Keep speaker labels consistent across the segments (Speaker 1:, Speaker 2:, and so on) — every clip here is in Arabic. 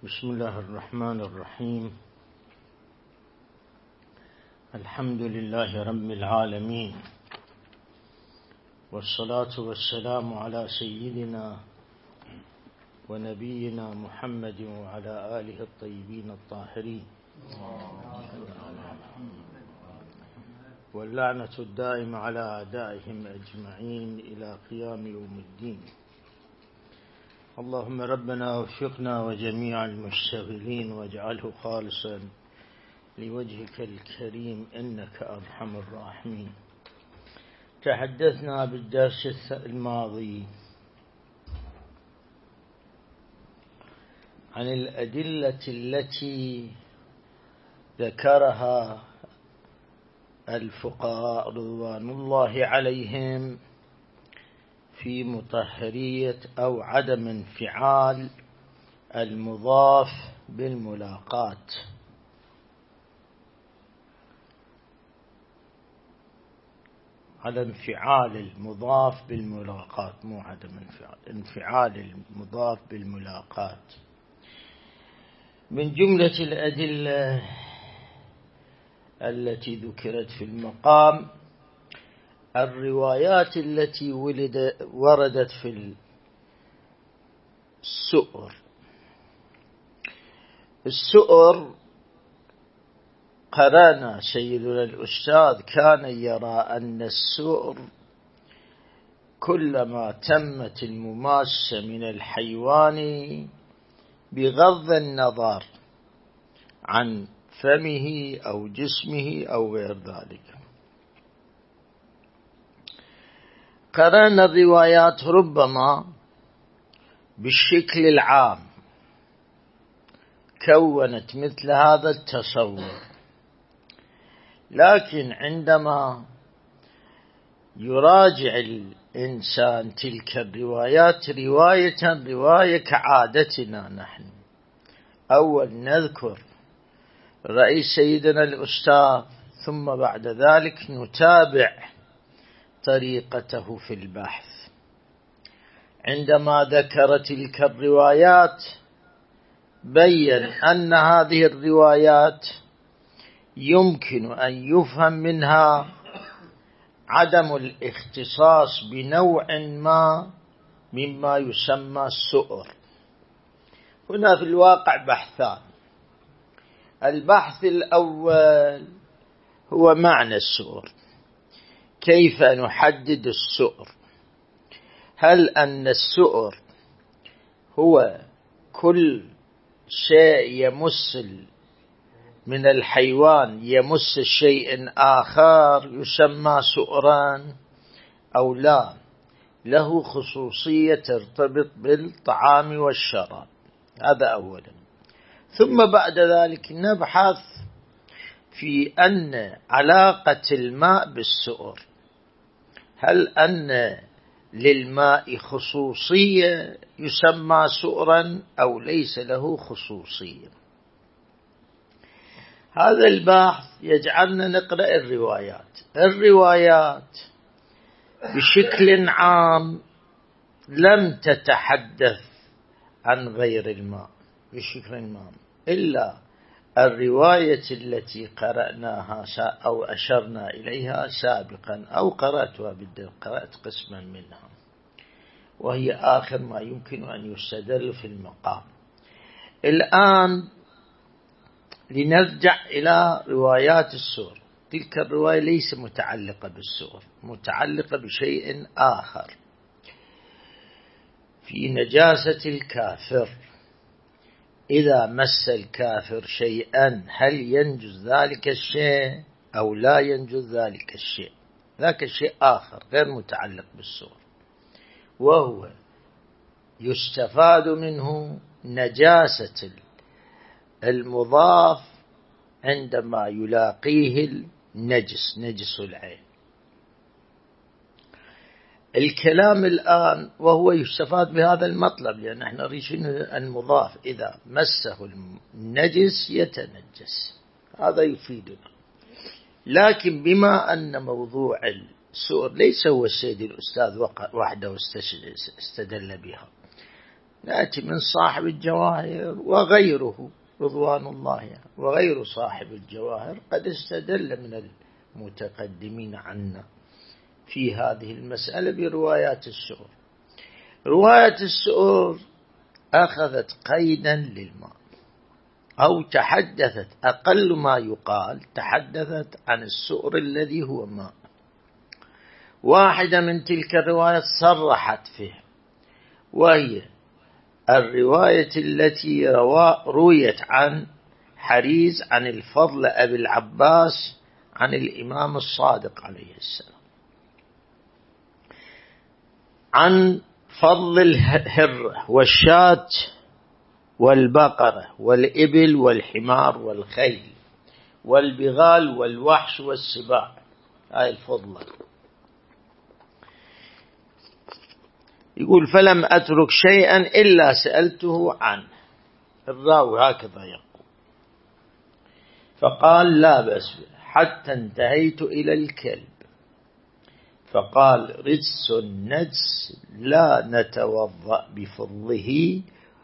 Speaker 1: بسم الله الرحمن الرحيم. الحمد لله رب العالمين، والصلاة والسلام على سيدنا ونبينا محمد وعلى آله الطيبين الطاهرين، واللعنة الدائمة على أعدائهم أجمعين إلى قيام يوم الدين. اللهم ربنا وفقنا وجميع المشتغلين واجعله خالصا لوجهك الكريم إنك أرحم الراحمين. تحدثنا بالدرس الماضي عن الأدلة التي ذكرها الفقهاء رضوان الله عليهم في مطهرية أو عدم انفعال المضاف بالملاقات. على انفعال المضاف بالملاقات، مو عدم انفعال المضاف بالملاقات. من جملة الأدلة التي ذكرت في المقام الروايات التي وردت في السؤر. قرانا سيدنا الأستاذ كان يرى أن السؤر كلما تمت المماسة من الحيوان بغض النظر عن فمه أو جسمه أو غير ذلك. قرانا الروايات ربما بالشكل العام كونت مثل هذا التصور، لكن عندما يراجع الإنسان تلك الروايات رواية كعادتنا نحن، أول نذكر رأي سيدنا الأستاذ ثم بعد ذلك نتابع طريقته في البحث. عندما ذكر تلك الروايات بين أن هذه الروايات يمكن أن يفهم منها عدم الاختصاص بنوع ما مما يسمى السؤر. هنا في الواقع بحثان. البحث الأول هو معنى السؤر، كيف نحدد السؤر؟ هل أن السؤر هو كل شيء يمس من الحيوان يمس شيء آخر يسمى سؤرا، أو لا له خصوصية ترتبط بالطعام والشراب؟ هذا أولا. ثم بعد ذلك نبحث في أن علاقة الماء بالسؤر، هل أن للماء خصوصية يسمى سؤرا أو ليس له خصوصية؟ هذا البحث يجعلنا نقرأ الروايات بشكل عام لم تتحدث عن غير الماء بشكل عام، إلا الرواية التي قرأناها أو أشرنا إليها سابقا أو قرأتها بالدرس، قرأت قسما منها وهي آخر ما يمكن أن يستدل في المقام. الآن لنرجع إلى روايات السؤر. تلك الرواية ليس متعلقة بالسؤر، متعلقة بشيء آخر، في نجاسة الكافر. إذا مس الكافر شيئا هل ينجز ذلك الشيء أو لا ينجز ذلك الشيء؟ ذاك الشيء آخر غير متعلق بالسؤر، وهو يستفاد منه نجاسة المضاف عندما يلاقيه نجس العين. الكلام الآن وهو يستفاد بهذا المطلب، لأن احنا ريشين المضاف إذا مسه النجس يتنجس، هذا يفيدنا. لكن بما أن موضوع السؤر ليس هو السيد الأستاذ وحده استدل بها، نأتي من صاحب الجواهر وغيره رضوان الله وغير صاحب الجواهر قد استدل من المتقدمين عنا في هذه المسألة بروايات السؤر. رواية السؤر أخذت قيدا للماء أو تحدثت، أقل ما يقال تحدثت عن السؤر الذي هو ماء. واحدة من تلك الروايات صرحت فيه، وهي الرواية التي رويت عن حريز عن الفضل أبي العباس عن الإمام الصادق عليه السلام عن فضل الهرة والشاة والبقرة والإبل والحمار والخيل والبغال والوحش والسباع. هاي الفضلة. يقول فلم أترك شيئا إلا سألته عنه. الراوي هكذا يقول. فقال لا بأس به حتى انتهيت إلى الكلب، فقال رجس النجس لا نتوضأ بفضله،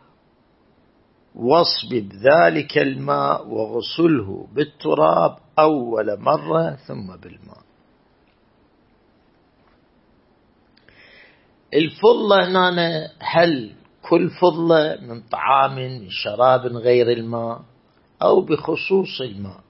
Speaker 1: واصبب ذلك الماء وغسله بالتراب أول مرة ثم بالماء. الفضلة هنا هل كل فضلة من طعام من شراب غير الماء أو بخصوص الماء؟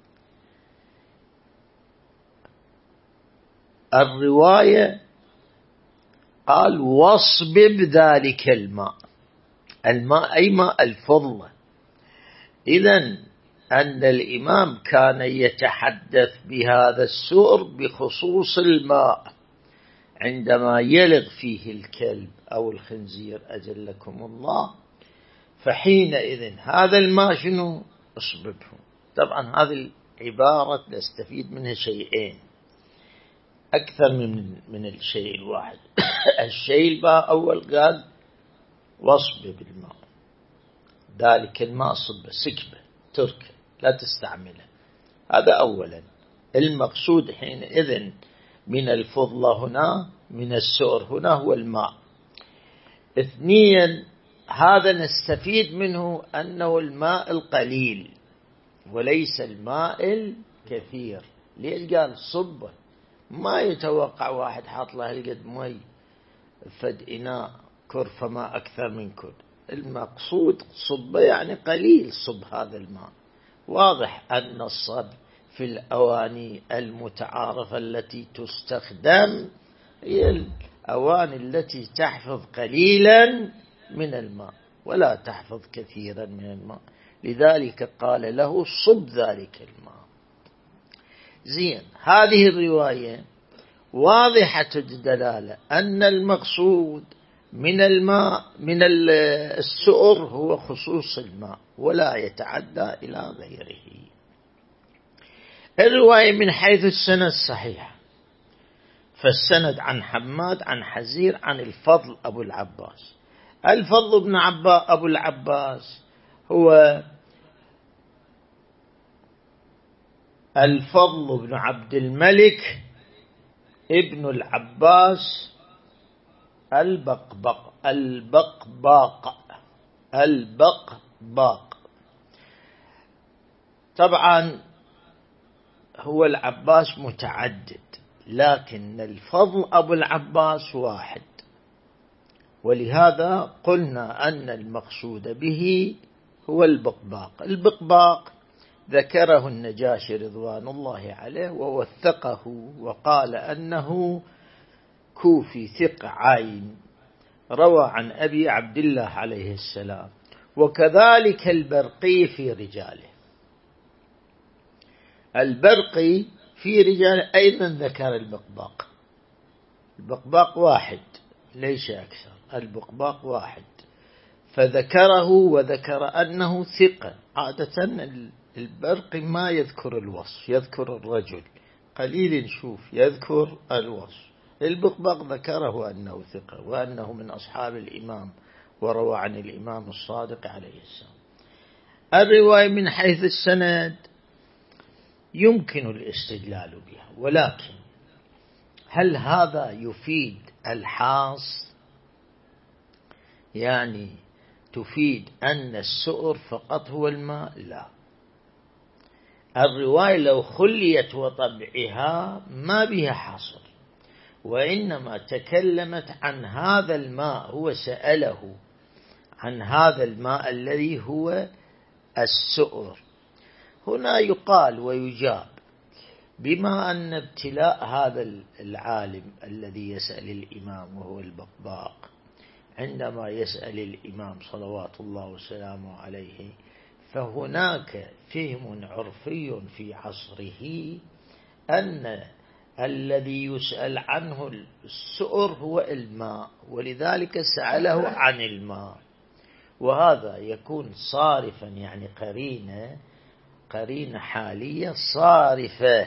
Speaker 1: الرواية قال واصبب ذلك الماء، الماء أي ماء الفضلة. إذن أن الإمام كان يتحدث بهذا السؤر بخصوص الماء عندما يلغ فيه الكلب أو الخنزير أجلكم الله، فحينئذ هذا الماء شنو؟ اصببه. طبعا هذه العبارة نستفيد منها شيئين أكثر من الشيء الواحد. الشيء الأول قال واصبب الماء، ذلك الماء صبه سكبه تركه لا تستعمله. هذا أولا. المقصود حينئذ من الفضلة هنا من السؤر هنا هو الماء. اثنيا هذا نستفيد منه أنه الماء القليل وليس الماء الكثير. ليش قال صبه؟ ما يتوقع واحد حاط له القد مي فد إناء كرفة ما أكثر من كد. المقصود صبه يعني قليل صب هذا الماء. واضح أن الصب في الأواني المتعارفة التي تستخدم هي الأواني التي تحفظ قليلا من الماء ولا تحفظ كثيرا من الماء، لذلك قال له صب ذلك الماء. زين، هذه الرواية واضحة الدلالة أن المقصود من الماء من السؤر هو خصوص الماء ولا يتعدى إلى غيره. الرواية من حيث السند الصحيح، فالسند عن حماد عن حزير عن الفضل أبو العباس. الفضل بن أبو العباس هو الفضل بن عبد الملك ابن العباس البقباق. طبعا هو العباس متعدد، لكن الفضل أبو العباس واحد، ولهذا قلنا أن المقصود به هو البقباق. البقباق ذكره النجاشي رضوان الله عليه ووثقه وقال أنه كوفي ثقة عين، روى عن أبي عبد الله عليه السلام. وكذلك البرقي في رجاله، البرقي في رجاله أيضا ذكر البقباق. البقباق واحد ليس أكثر، البقباق واحد، فذكره وذكر أنه ثقة. عادة البرقي ما يذكر الوصف، يذكر الرجل قليل نشوف يذكر الوصف. البقباق ذكره أنه ثقة وأنه من أصحاب الإمام وروى عن الإمام الصادق عليه السلام. الرواية من حيث السند يمكن الاستدلال بها، ولكن هل هذا يفيد الحاص يعني تفيد أن السؤر فقط هو الماء؟ لا، الرواية لو خليت وطبعها ما بها حصر، وإنما تكلمت عن هذا الماء، هو سأله عن هذا الماء الذي هو السؤر. هنا يقال ويجاب بما أن ابتلاء هذا العالم الذي يسأل الإمام وهو البقباق، عندما يسأل الإمام صلوات الله وسلامه عليه، فهناك فهم عرفي في عصره أن الذي يسأل عنه السؤر هو الماء، ولذلك سأله عن الماء، وهذا يكون صارفا، يعني قرينة حالية صارفة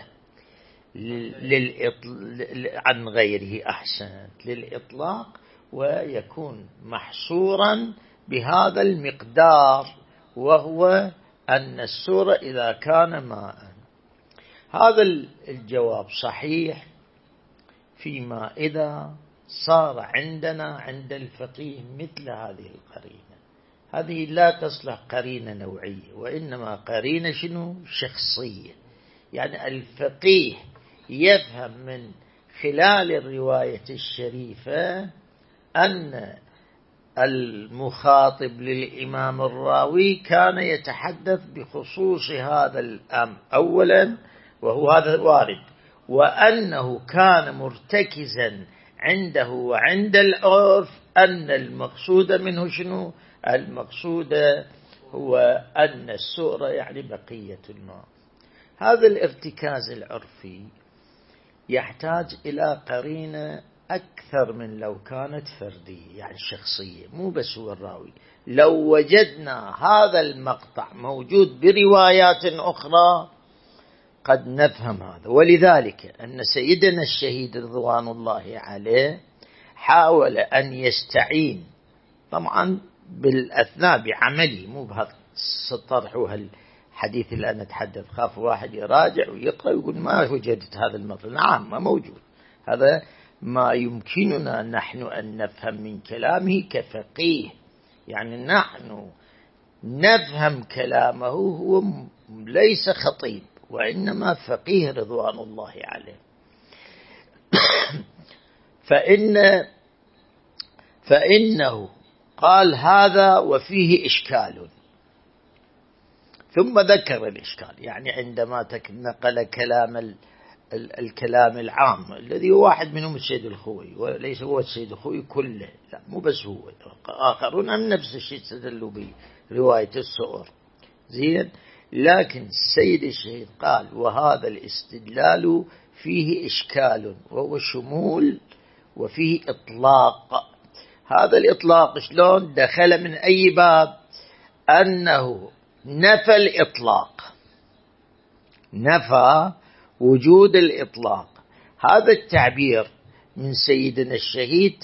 Speaker 1: عن غيره، أحسنت، للإطلاق، ويكون محصورا بهذا المقدار، وهو أن السؤر إذا كان ماء. هذا الجواب صحيح فيما إذا صار عندنا عند الفقيه مثل هذه القرينة. هذه لا تصلح قرينة نوعية، وإنما قرينة شخصية، يعني الفقيه يفهم من خلال الرواية الشريفة أن المخاطب للإمام الراوي كان يتحدث بخصوص هذا الأمر أولا، وهو هذا وارد، وأنه كان مرتكزا عنده وعند العرف أن المقصود منه شنو؟ المقصود هو أن السؤر يعني بقية الماء. هذا الارتكاز العرفي يحتاج إلى قرينة أكثر من لو كانت فردية، يعني شخصية، مو بس هو الراوي. لو وجدنا هذا المقطع موجود بروايات أخرى قد نفهم هذا. ولذلك أن سيدنا الشهيد رضوان الله عليه حاول أن يستعين، طبعا بالأثناء بعملي، مو بهالطرح الحديث اللي أنا أتحدث، خاف واحد يراجع ويقرأ ويقول ما وجدت هذا المطلب. نعم، ما موجود. هذا ما يمكننا نحن أن نفهم من كلامه كفقيه، يعني نحن نفهم كلامه، هو ليس خطيب وإنما فقيه رضوان الله عليه. فإنه قال هذا وفيه إشكال، ثم ذكر الإشكال، يعني عندما نقل الكلام العام الذي هو واحد منهم السيد الخوي، وليس هو السيد الخوي كله، لا مو بس هو، آخرون هم نفس الشيء استدلوا به رواية السؤر، زين. لكن السيد الشهيد قال وهذا الاستدلال فيه إشكال، وهو شمول وفيه إطلاق. هذا الإطلاق شلون دخل من أي باب؟ أنه نفى الإطلاق، نفى وجود الإطلاق. هذا التعبير من سيدنا الشهيد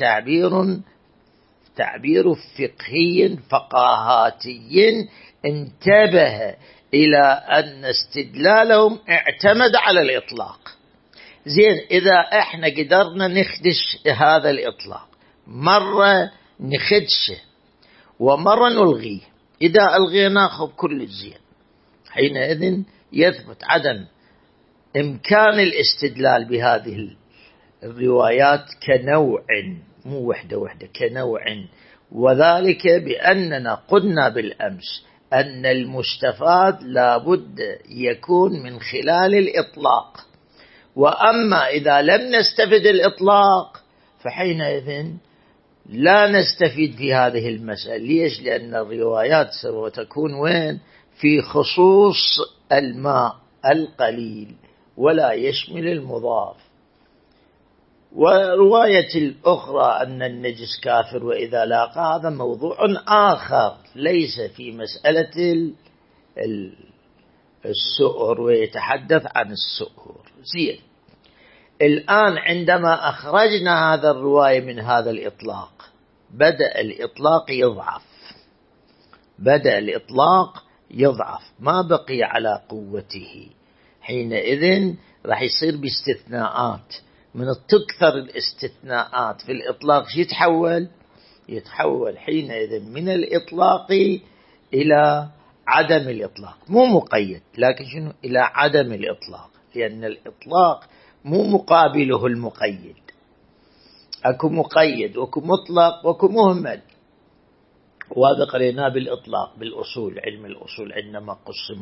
Speaker 1: تعبير فقهي فقاهاتي، انتبه إلى أن استدلالهم اعتمد على الإطلاق. زين، إذا احنا قدرنا نخدش هذا الإطلاق، مرة نخدشه ومرة نلغيه، إذا ألغيناه كل الزين، حينئذ يثبت عدم إمكان الاستدلال بهذه الروايات كنوع، مو وحدة كنوع. وذلك بأننا قلنا بالأمس أن المستفاد لابد يكون من خلال الإطلاق، وأما إذا لم نستفد الإطلاق فحينئذ لا نستفيد في هذه المسألة. ليش؟ لأن الروايات ستكون وين؟ في خصوص الماء القليل ولا يشمل المضاف. ورواية الأخرى أن النجس كافر وإذا لاقى، هذا موضوع آخر ليس في مسألة السؤر، ويتحدث عن السؤر. زين، الآن عندما أخرجنا هذا الرواية من هذا الإطلاق، بدأ الإطلاق يضعف، ما بقي على قوته. حينئذ راح يصير باستثناءات، من تكثر الاستثناءات في الإطلاق شو يتحول؟ يتحول حينئذ من الإطلاق إلى عدم الإطلاق، مو مقيد لكن شنو إلى عدم الإطلاق، لأن الإطلاق مو مقابله المقيد، أكو مقيد وأكو مطلق وأكو مهمل، وهذا قريناه بالإطلاق بالأصول، علم الأصول عندما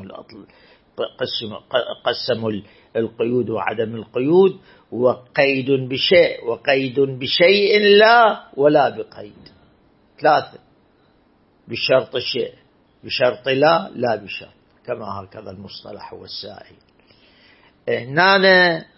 Speaker 1: قسموا القيود وعدم القيود، وقيد بشيء وقيد بشيء لا ولا بقيد، ثلاثة، بشرط الشيء بشرط لا لا بشرط، كما هكذا المصطلح والسائل. هنا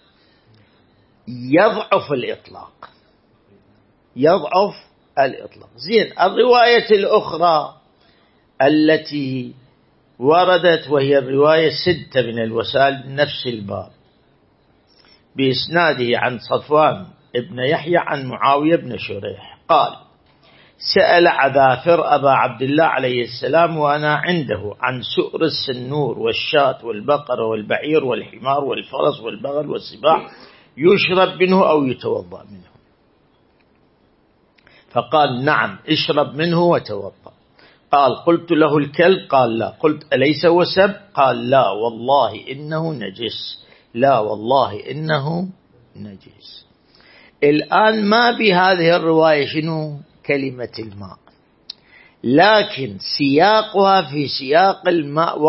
Speaker 1: يضعف الإطلاق، يضعف الإطلاق. زين، الرواية الأخرى التي وردت وهي الرواية 6 من الوسائل نفس الباب بإسناده عن صفوان ابن يحيى عن معاوية بن شريح قال: سأل عذافر أبا عبد الله عليه السلام وأنا عنده عن سؤر السنور والشاة والبقر والبعير والحمار والفرس والبغل والسباع يشرب منه أو يتوضأ منه، فقال: نعم اشرب منه وتوضأ. قال: قلت له الكلب؟ قال: لا. قلت: أليس وسب؟ قال: لا والله إنه نجس، لا والله إنه نجس. الآن ما بهذه الرواية شنو؟ كلمة الماء، لكن سياقها في سياق الماء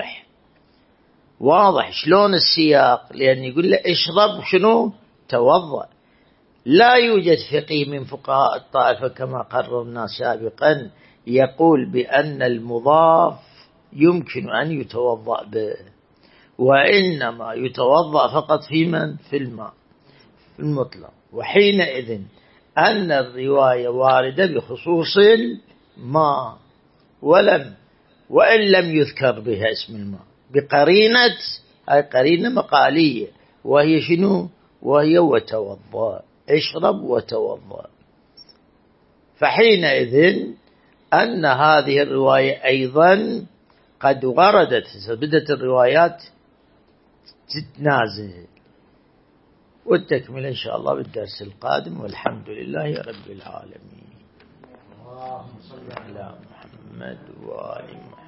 Speaker 1: واضح. شلون السياق؟ لأن يقول له اشرب شنو؟ توضأ. لا يوجد فقيه من فقهاء الطائفة كما قررنا سابقا يقول بأن المضاف يمكن أن يتوضأ به، وإنما يتوضأ فقط في من؟ في الماء المطلق. وحينئذ أن الرواية واردة بخصوص الماء وإن لم يذكر بها اسم الماء بقرينة، أي قرينة مقالية، وهي شنو؟ وهي وتوضأ، اشرب وتوضأ. فحينئذ أن هذه الرواية أيضا قد وردت، بدت الروايات تتنازل، والتكمل إن شاء الله بالدرس القادم، والحمد لله رب العالمين. اللهم صل على محمد وآل محمد.